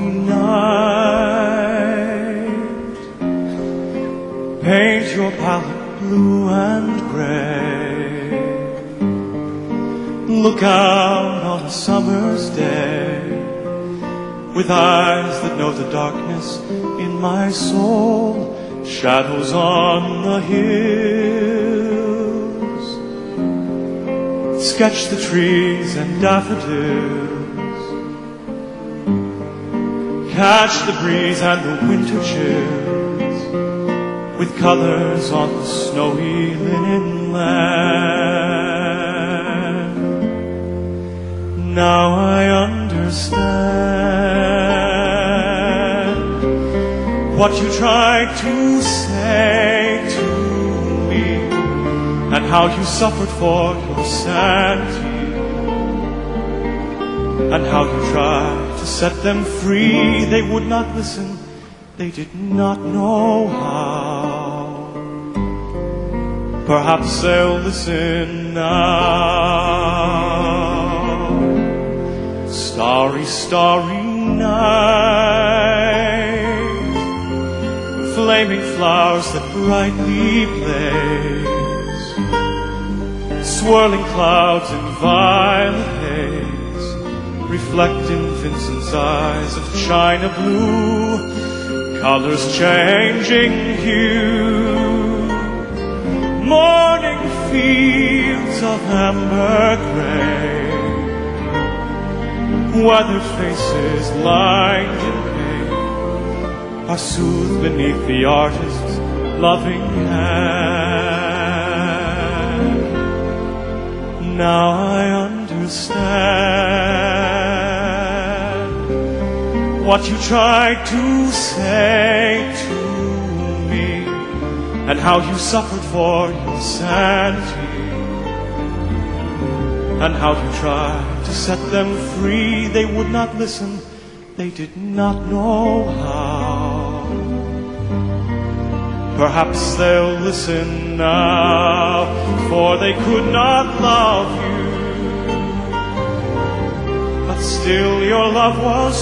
night. Paint your palette blue and gray. Look out on a summer's day with eyes that know the darkness in my soul. Shadows on the hills. Sketch the trees and daffodils. Catch the breeze and the winter chills with colors on the snowy linen land. Now I understand what you tried to say to me, and how you suffered for your sanity, and how you tried to set them free. They would not listen, they did not know how. Perhaps they'll listen now. Starry, starry night, flaming flowers that brightly blaze, swirling clouds in violet haze, reflect in Vincent's eyes of china blue, colors changing hue, morning fields of amber gray, weathered faces lined in pain are soothed beneath the artist's loving hand. Now I understand what you tried to say to me, and how you suffered for your sanity, and how you tried to set them free. They would not listen, they did not know how. Perhaps they'll listen now, for they could not love you, but still your love was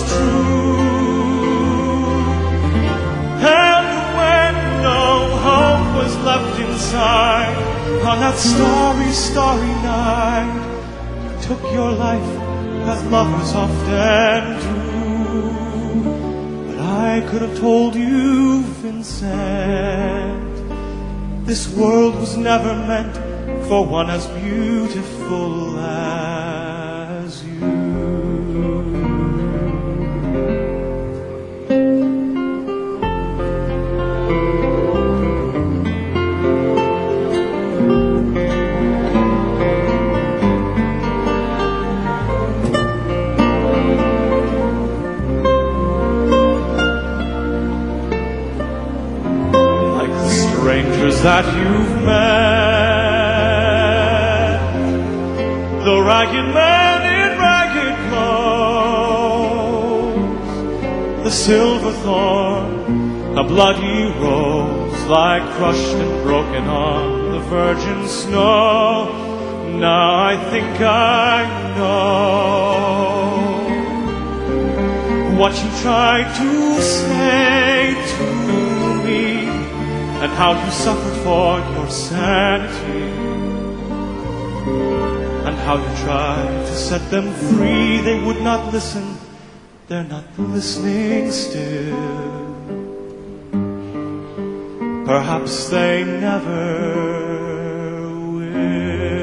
true. And when no hope was left inside, on that starry, starry night, took your life as lovers often do. But I could have told you, Vincent, this world was never meant for one as beautiful as you. Strangers that you've met, the ragged man in ragged clothes, the silver thorn, a bloody rose, lie crushed and broken on the virgin snow. Now I think I know what you tried to say to me, and how you suffered for your sanity, and how you tried to set them free. They would not listen, they're not listening still. Perhaps they never will.